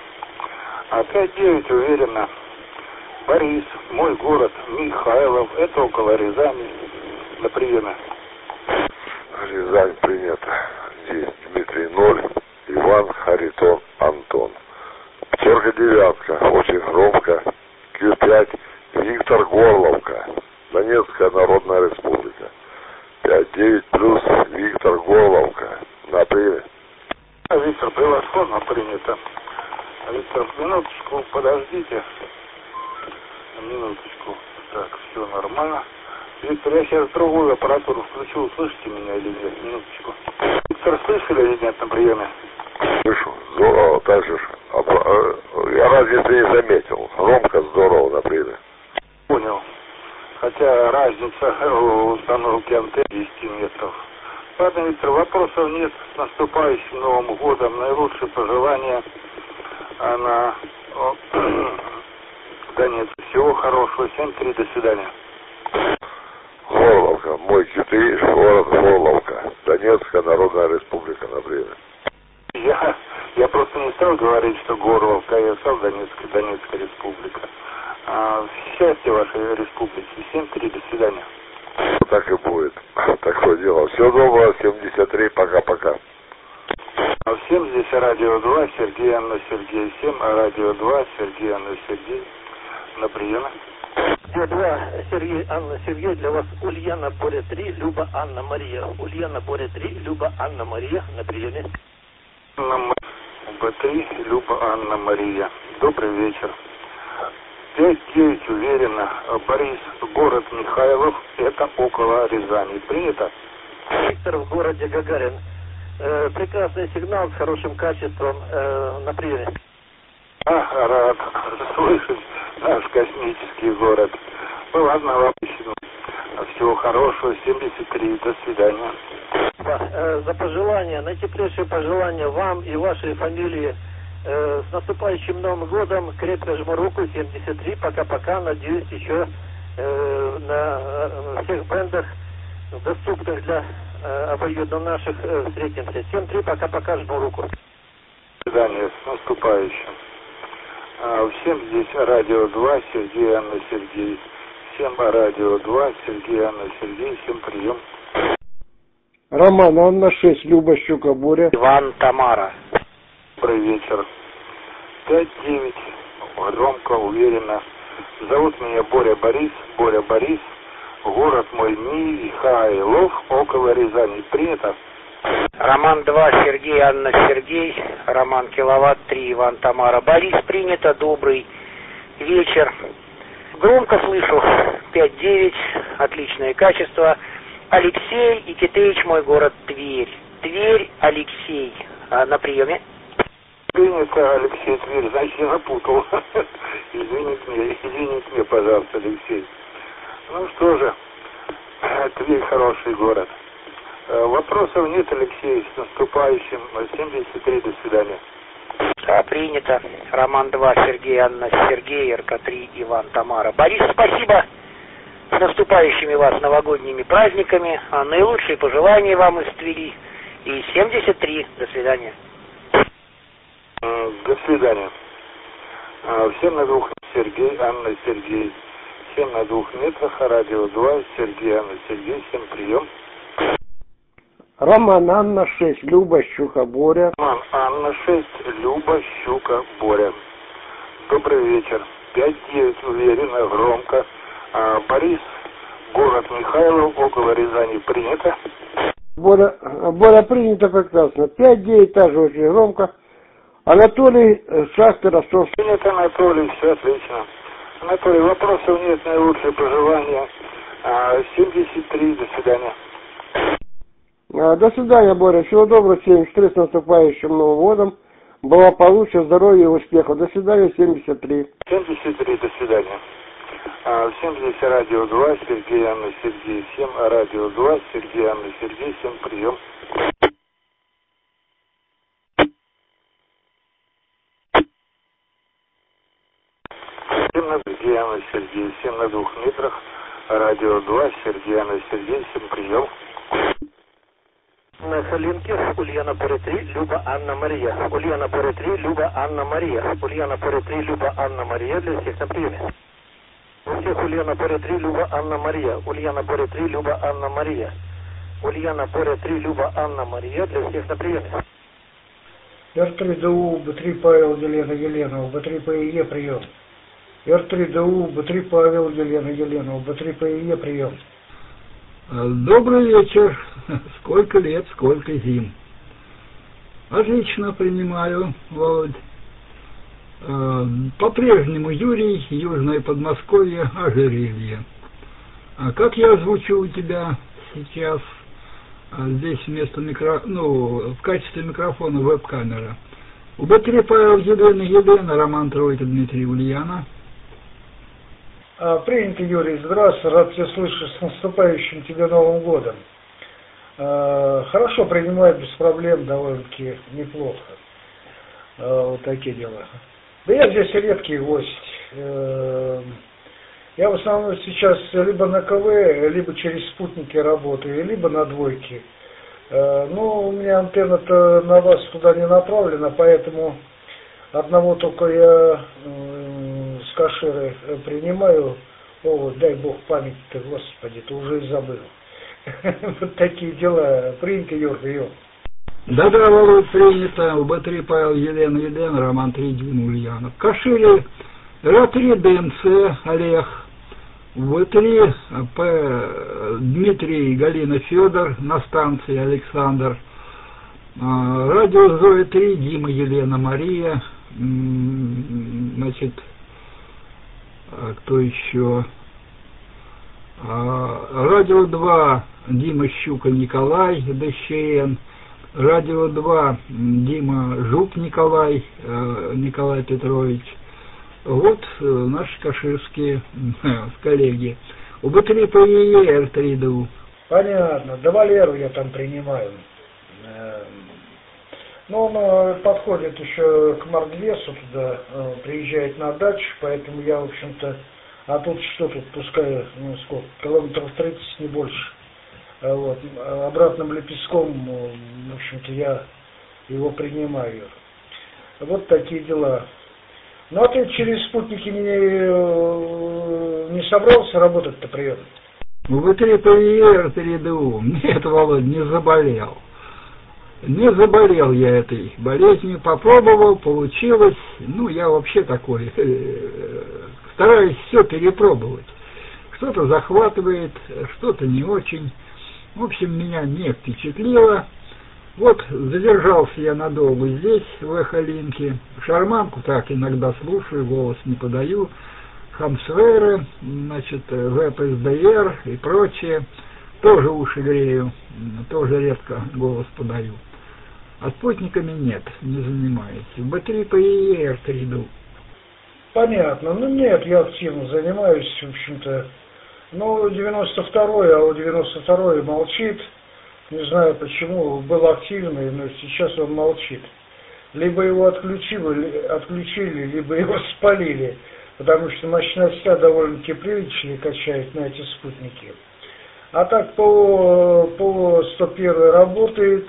5-9, уверенно. Борис, мой город, Михайлов, это около Рязани, на приеме. Рязань принято. здесь Дмитрий 0, Иван, Харитон, Антон. Пятерка, девятка, очень громко. Q5, Виктор, Горловка, Донецкая Народная Республика. 5-9 плюс, Виктор, Горловка. На приме. Виктор, превосходно принято. Виктор, минуточку, подождите. Минуточку. Так, все нормально. Виктор, я сейчас другую аппаратуру включу, слышите меня или нет? Минуточку. Виктор, слышали или нет на приеме? Слышу, здорово, так же. Я разве ты не заметил? Громко, здорово на приеме. Понял. Хотя разница в установке антенн 10 метров. Ладно, Виктор, вопросов нет. С наступающим Новым годом. Наилучшие пожелания. Да нет, всего хорошего. 7-3, до свидания. Горловка, мой Q3, город Горловка, Донецкая Народная Республика на время. Я просто не стал говорить, что Горловка, я стал Донецкая Республика. Счастья вашей республике. 7-3, до свидания. Так и будет. Такое дело. Всего доброго, 73, пока-пока. Всем здесь Радио 2, Сергей, Анна, Сергей, 7, Радио 2, Сергей, Анна, Сергей. На приеме. Радио 2, Сергей, Анна, Сергей, для вас Ульяна, Боря 3, Люба, Анна, Мария. Ульяна, Боря 3, Люба, Анна, Мария, на приеме. Б3, Люба, Анна, Мария. Добрый вечер. 5-9 уверенно. Борис, город Михайлов, это около Рязани. Принято? Виктор в городе Гагарин. Прекрасный сигнал с хорошим качеством на приеме. Рад слышать наш космический город. Ну ладно, ладно. Всего хорошего. 73. До свидания. За пожелания, наитеплейшие пожелания вам и вашей фамилии. С наступающим Новым годом. Крепко жму руку. 73. Пока-пока. Надеюсь, еще на всех брендах, доступных для обоюдно наших, встретимся. 7-3. Пока-пока. Жму руку. До свидания. С наступающим. Всем здесь Радио 2, Сергей, Анна, Сергей. Всем Радио 2, Сергей, Анна, Сергей. Всем прием. Роман, Анна 6, Люба, Щука, Боря. Иван, Тамара. Добрый вечер. 5-9. Громко, уверенно. Зовут меня Боря Борис. Боря Борис. Город мой Михайлов, около Рязани. Принято? Роман 2, Сергей, Анна, Сергей. Роман Киловатт 3, Иван, Тамара. Борис, принято. Добрый вечер. Громко слышу. 5-9. Отличное качество. Алексей и Китеич, мой город Тверь. Тверь, Алексей. На приеме. Принято, Алексей, Тверь. Значит, я напутал. Извините меня, пожалуйста, Алексей. Ну что же, Тверь хороший город. Вопросов нет, Алексей, с наступающим. 73, до свидания. Принято. Роман 2, Сергей, Анна, Сергей, РК3, Иван, Тамара. Борис, спасибо. С наступающими вас новогодними праздниками. Наилучшие пожелания вам из Твери. И 73. До свидания. До свидания. Всем на 2, Сергей, Анна, Сергей. Всем на 2 метрах. Радио 2, Сергей, Анна, Сергей. Всем прием. Роман, Анна 6, Люба, Щука, Боря. Роман, Анна 6, Люба, Щука, Боря. Добрый вечер. 5-9, уверенно, громко. Борис, город Михайлов, около Рязани. Принято? Боря, принято прекрасно. 5-9, также очень громко. Анатолий, Шахты, Ростов. Принято, Анатолий, все отлично. Анатолий, вопросов нет, наилучшие пожелания. 73, до свидания. До свидания, Боря. Всего доброго, 73, с наступающим Новым годом. Благополучия, здоровья и успехов. До свидания, 73. 73, до свидания. Всем здесь Радио 2, Сергей, Анна, Сергей. Всем Радио 2, Сергей, Анна, Сергей. Всем прием. Всем на Сергей, Анна, Сергей. Всем на 2 метрах. Радио 2, Сергей, Анна, Сергей. Всем прием. На Халинке, Ульяна, Боря 3, Люба, Анна, Мария. Ульяна, Боря 3, Люба, Анна, Мария. Ульяна, Боря 3, Люба, Анна, Мария. Для всех на приеме. У всех Ульяна, Боря 3, Люба, Анна, Мария. Ульяна, Боря 3, Люба, Анна, Мария. Ульяна, Боря 3, Люба, Анна, Мария. Для всех на приеме. Р3ДУ, Б3 Павел, Елена, Елена, Б3 ПИЕ, прием. Р3ДУ, Б3 Павел, Елена, Елена, Б3 ПИЕ, прием. Добрый вечер. Сколько лет, сколько зим. Отлично принимаю, Володь. По-прежнему Юрий, Южное Подмосковье, ожерелье. А как я озвучу у тебя сейчас? Здесь вместо в качестве микрофона веб-камера. У Б3 Павел, Елена, Елена, Роман Тройка, Дмитрий, Ульяна. Принято, Юрий. Здравствуй, рад тебя слышать, с наступающим тебе Новым годом. Хорошо принимает, без проблем, довольно-таки неплохо. Вот такие дела. Да я здесь редкий гость. Я в основном сейчас либо на КВ, либо через спутники работаю, либо на двойке. Ну, у меня антенна-то на вас туда не направлена, поэтому одного только я с Каширы принимаю. О, дай бог памяти-то, господи, ты уже и забыл. Вот такие дела. Принято, Юрий. Да-да, Володь, принято. У Б3 Павел, Елена, Елена, Роман 3, Дима, Ульяна. В Кашире Р3 ДМЦ, Олег. В3 Дмитрий, Галина, Федор на станции, Александр. Радио Зоя 3, Дима, Елена, Мария. Значит, кто еще? Радио 2, Дима Щука, Николай, ДЩН. Радио 2, Дима Жук, Николай, Николай Петрович. Вот наши каширские коллеги. У Б3 ПИЕ, Р3ДУ. Понятно. Да Валеру я там принимаю. Но он подходит еще к Мордвесу туда, приезжает на дачу, поэтому я, в общем-то, а тут что тут, пускай, ну сколько, километров 30, не больше. Вот, обратным лепестком, в общем-то, я его принимаю. Вот такие дела. Ну, а ты через спутники не собрался работать-то прием? У Б3 ПИЕ, Р3ДУ. Нет, Володь, не заболел. Не заболел я этой болезнью, попробовал, получилось. Ну, я вообще такой, стараюсь все перепробовать. Что-то захватывает, что-то не очень. В общем, меня не впечатлило. Вот, задержался я надолго здесь, в Эхолинке. Шарманку так иногда слушаю, голос не подаю. Хамсверы, значит, ВПСДР и прочее. Тоже уши грею, тоже редко голос подаю. А спутниками нет, не занимаюсь. В Б3 ПИЕ, Р3ДУ. Понятно. Ну нет, я активно занимаюсь, в общем-то. Ну, 92-й, а у 92-й молчит. Не знаю почему, был активный, но сейчас он молчит. Либо его отключили, либо его спалили. Потому что мощности довольно-таки приличные качает на эти спутники. А так по 101 работает,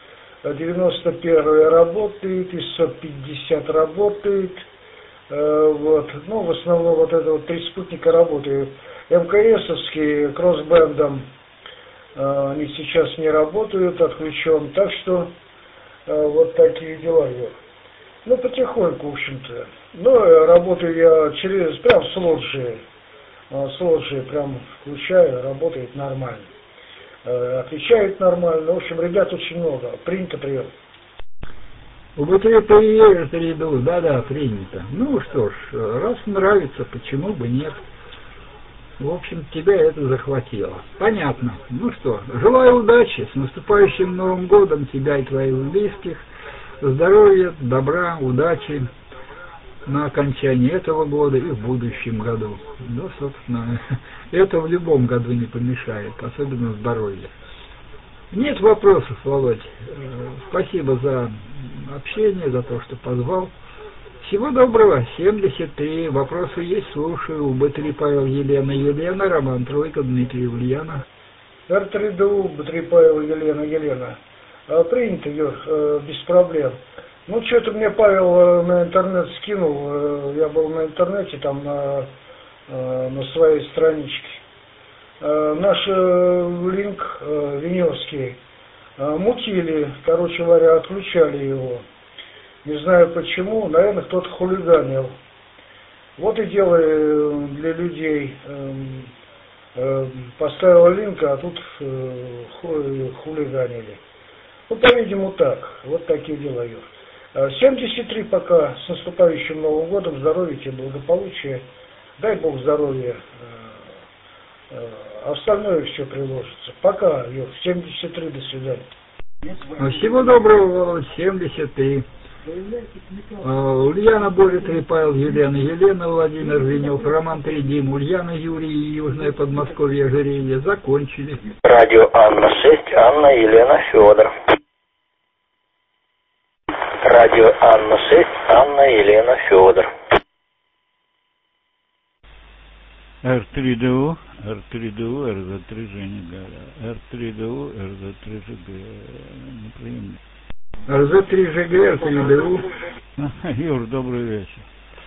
91 работает, и 150 работает. Вот. Ну, в основном вот это вот 3 спутника работают. МКСовские кроссбендом они сейчас не работают, отключен. Так что вот такие дела. Ну, потихоньку, в общем-то. Но работаю я прям с лоджии прям включаю, работает нормально. Отвечает нормально. В общем, ребят очень много. Принято прием. У Б3 ПИЕ, Р3ДУ, да-да, принято. Ну что ж, раз нравится, почему бы нет. В общем, тебя это захватило. Понятно. Ну что, желаю удачи, с наступающим Новым годом тебя и твоих близких. Здоровья, добра, удачи на окончании этого года и в будущем году. Ну, собственно, это в любом году не помешает, особенно здоровье. Нет вопросов, Володь. Спасибо за общение, за то, что позвал. Всего доброго. 73. Вопросы есть, слушаю. У Б3 Павел, Елена, Елена, Роман Тройка, Дмитрий, Ульяна. Р3ДУ, Б3 Павел, Елена, Елена. Принято, Юр, без проблем. Ну, что-то мне Павел на интернет скинул. Я был на интернете, там на своей страничке. наш линк Веневский мутили, короче говоря, отключали его. Не знаю почему, наверное, кто-то хулиганил. Вот и дело для людей. Поставил линк, а тут хулиганили. Ну, по-видимому, так. Вот такие дела, Юр. 73 пока. С наступающим Новым годом. Здоровья тебе, благополучия. Дай Бог здоровья. Остальное все приложится. Пока, Юр. 73, до свидания. Всего доброго, 73. Ульяна, Боря, 3, Павел, Елена, Владимир, Венев, Роман, 3, Дим, Ульяна, Юрий, Южное Подмосковье, Ожерелье. Закончили. Радио Анна 6, Анна, Елена, Федор. Радио Анна 6, Анна, Елена, Федор. Р3ДУ, РЗ3 Женя Галя. Р3ДУ, РЗ3 ЖГ. Неприемлемо. РЗ3 ЖГ, РЗ3ДУ. Юр, добрый вечер.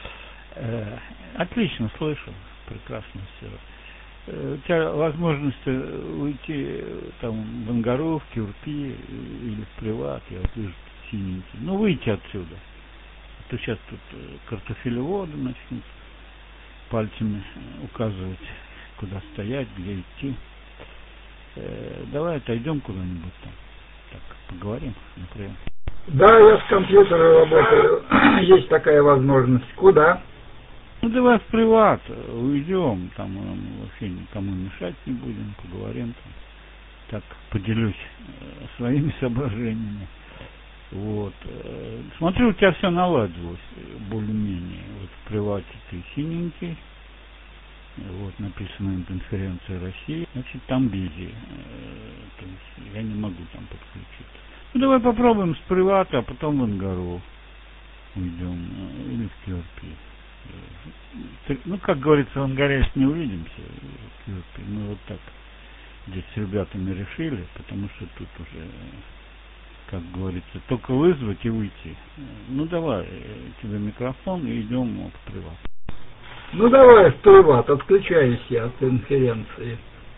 Отлично слышу, прекрасно все. У тебя возможность уйти там в Ангару, в Кюрпи или в Приват, я вот вижу синенький. Ну, выйти отсюда. А то сейчас тут картофелеводы начнут пальцами указывать, куда стоять, где идти. Давай отойдем куда-нибудь там. Так, поговорим, например. Да, я с компьютера работаю. Есть такая возможность. Куда? Ну, давай в Приват, уйдем, там вообще никому мешать не будем, поговорим там. Так, поделюсь своими соображениями. Вот. Смотри, у тебя все наладилось, более-менее. Вот в Привате ты синенький. Вот, написано «Конференция России». Значит, там бизи. То есть я не могу там подключиться. Ну, давай попробуем с Привата, а потом в Ангару уйдем. Или в Кюрпи. Ну, как говорится, в Ангаре не увидимся. В Кюрпи. Мы вот так здесь с ребятами решили, потому что тут уже, как говорится, только вызвать и уйти. Ну, давай, тебе микрофон и идем в Приват. Ну давай в Приват, отключаюсь я от конференции.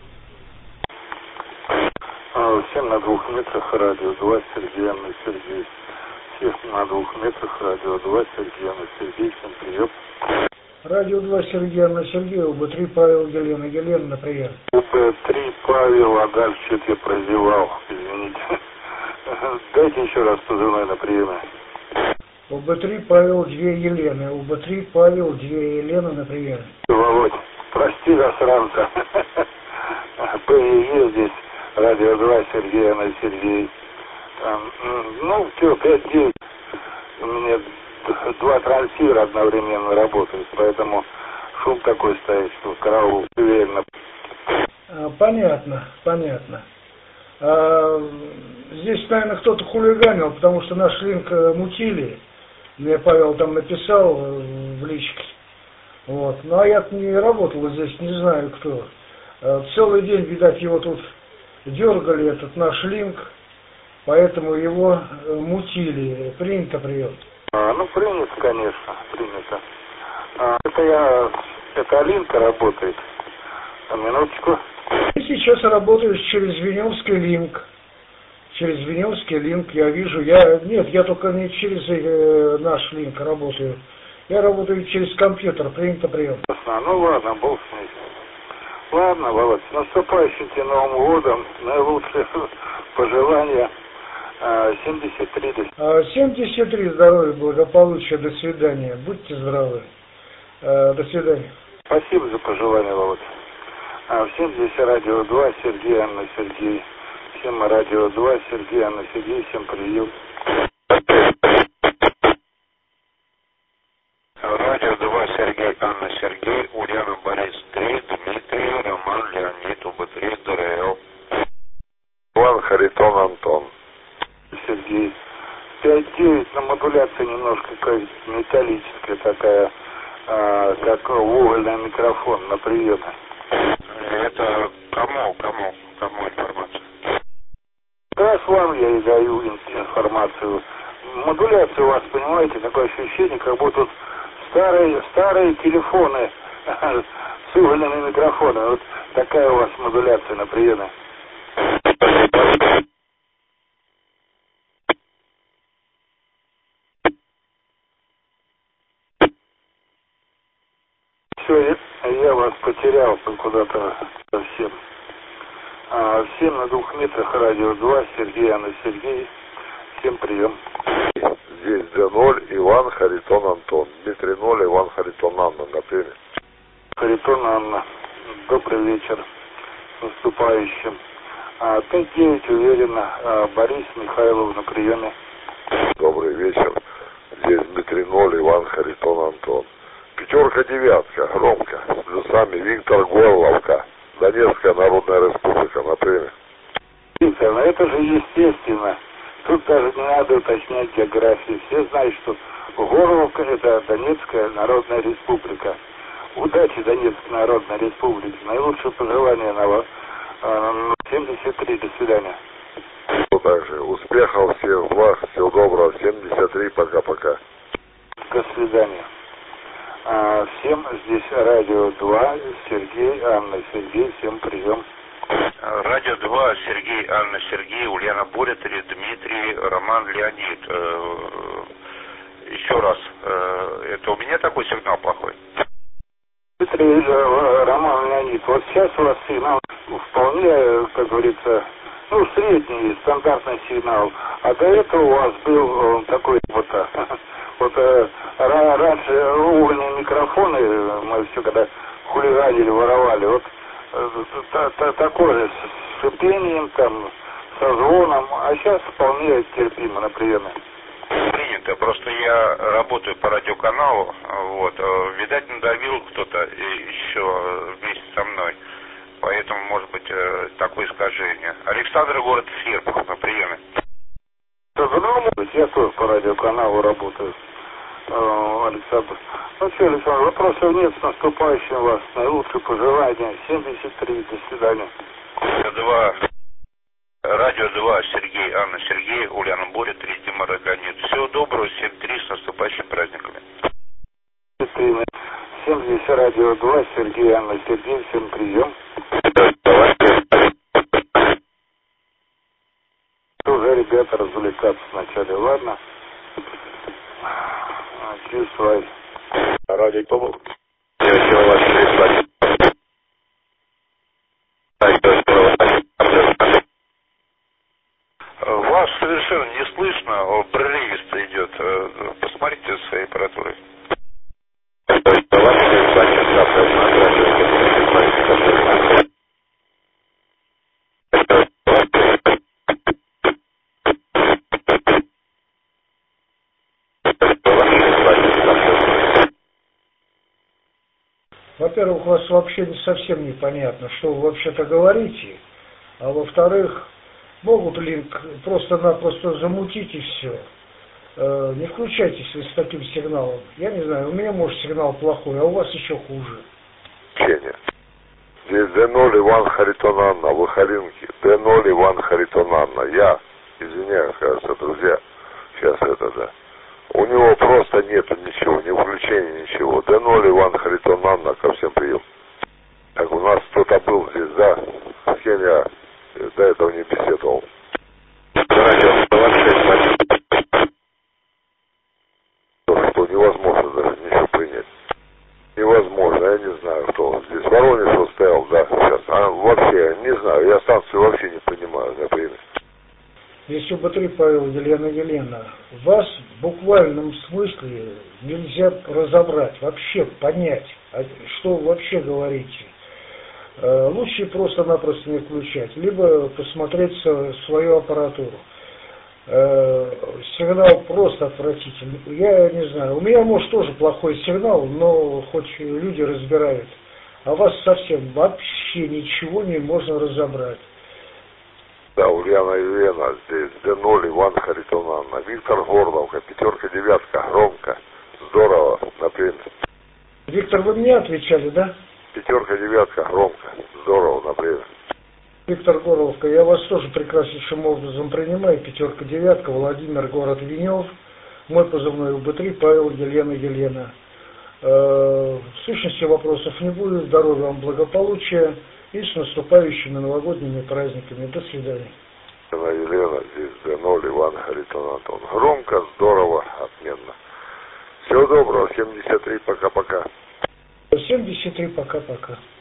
Всем на 2 метрах, радио 2, Сергей, Анна, Сергей. Всех на 2 метрах, радио 2, Сергей, Анна, Сергей. Всем привет. Радио 2, Сергей, Анна, Сергей. УБ3, Павел, Елена, на привет. УБ3, Павел, а дальше что-то я прозевал, извините. Дайте еще раз позывной на приеме. УБ3, Павел, 2 Елены. УБ3, Павел, 2 Елены на приеме. Володь, прости засранца. ПЕ здесь, радио 2, Сергей, Анна, Сергей. Ну, все, 5-9. У меня 2 трансивера одновременно работают, поэтому шум такой стоит, что караул уверенно. Понятно. Здесь, наверное, кто-то хулиганил, потому что наш линк мутили. Мне Павел там написал в личке. Вот. Ну, а я не работал здесь, не знаю кто. Целый день, видать, его тут дергали, этот наш линк, поэтому его мутили. Принято прием. Ну, принято, конечно, принято. Это Алинка работает. Минуточку. Я сейчас работаю через Веневский линк. Через Веневский линк я вижу, я только не через наш линк работаю. Я работаю через компьютер, принято прием. Ну ладно, бог с ней. Ладно, Володь, с наступающим тебе Новым годом, наилучшие пожелания. 73. 73, здоровья, благополучия, до свидания. Будьте здоровы. До свидания. Спасибо за пожелания, Володь. Всем здесь радио 2, Сергей, Анна, Сергей. Всем радио 2, Сергей, Анна, Сергей. Всем привет. Радио 2, Сергей, Анна, Сергей. Ульяна, Борис, 3, Дмитрий, Роман, Леонид, УБ3, ДРЛ. Иван, Харитон, Антон. Сергей. 5-9, на модуляция немножко металлическая такая, как угольный микрофон на приеме. Это кому информация? Да, с вами я и даю информацию. Модуляция у вас, понимаете, такое ощущение, как будто старые телефоны с угольными микрофонами. Вот такая у вас модуляция на приеме. Все, я вас потерял куда-то совсем. Всем на 2 метрах радио 2, Сергей, Анна, Сергей. Всем прием. Здесь Д0, Иван, Харитон, Антон. Дмитрий 0, Иван, Харитон, Анна, на приеме. Харитон, Анна. Добрый вечер. С наступающим. 5-9 уверенно. Борис Михайлов на приеме. Добрый вечер. Здесь Дмитрий 0, Иван, Харитон, Антон. 5-9, громко. С вами Виктор Горловка. Донецкая Народная Республика, на приеме. Виктор, это же естественно. Тут даже не надо уточнять географию. Все знают, что Горловка — это Донецкая Народная Республика. Удачи Донецкой Народной Республике. Наилучшие пожелания на вас. 73. До свидания. Также успехов, всех благ, всего доброго. 73. Пока-пока. До свидания. Всем здесь радио 2, Сергей, Анна, Сергей, всем прием. Радио 2, Сергей, Анна, Сергей, Ульяна, Боря, Дмитрий, Роман, Леонид. Еще раз, это у меня такой сигнал плохой? Дмитрий, Роман, Леонид, вот сейчас у вас сигнал вполне, как говорится, средний, стандартный сигнал. А до этого у вас был такой вот раньше угольные микрофоны, мы все когда хулиганили, воровали, вот такое же, с шипением, там, со звоном, а сейчас вполне терпимо на приеме. Принято, просто я работаю по радиоканалу, вот, видать, надавил кто-то еще вместе со мной, поэтому, может быть, такое искажение. Александр, город Серпухов, на приеме. Я тоже по радиоканалу работаю, Александр. Ну что, Александр, вопросов нет, с наступающим вас. Наилучшие пожелания. 73, до свидания. Радио 2, Сергей, Анна, Сергей, Ульяна, Боря, 3, Дима, Леонид. Всего доброго, 7-3, с наступающими праздниками. 7 здесь радио 2, Сергей, Анна, Сергей, всем прием. Уже, ребята, развлекаться вначале, ладно? Чувствуй. Радио Тому. Вас совершенно не слышно, прерывисто идет. Посмотрите своей аппаратурой. Во-первых, у вас вообще совсем непонятно, что вы вообще-то говорите, а во-вторых, могут линк просто-напросто замутить и все. Не включайтесь вы с таким сигналом. Я не знаю, у меня, может, сигнал плохой, а у вас еще хуже. Здесь Д0, Иван, Харитон, Анна, Выхолинки. Д0, Иван, Харитон, Анна. Я извиняюсь, кажется, друзья. Сейчас да. У него просто нету ничего, ни включения, ничего. Д0, Иван, Харитон, Анна, ко всем прием. Так, у нас кто-то был здесь, да? С кем я до этого не беседовал. Что невозможно даже ничего принять. Невозможно, я не знаю, кто здесь. Воронеж вот стоял, да, сейчас. Вообще, не знаю, я станцию вообще не понимаю, например. Если Батрей Павел, Елена, вас в буквальном смысле нельзя разобрать, вообще понять, что вы вообще говорите. Лучше просто-напросто не включать, либо посмотреть свою аппаратуру. Сигнал просто отвратительный. Я не знаю, у меня, может, тоже плохой сигнал, но хоть люди разбирают. А у вас совсем вообще ничего не можно разобрать. Да, Ульяна Елена, здесь Д0, Иван, Харитон, Анна, Виктор Горловка, 5-9, громко, здорово, например. Виктор, вы мне отвечали, да? 5-9, громко, здорово, например. Виктор Горловка, я вас тоже прекраснейшим образом принимаю, 5-9, Владимир, город Венев, мой позывной УБ3, Павел, Елена. В сущности вопросов не будет. Здоровья вам, благополучия и с наступающими новогодними праздниками. До свидания. Елена, здесь Д0, Иван, Харитон, Антон. Громко, здорово, отменно. Всего доброго, 73, пока-пока. 73, пока-пока.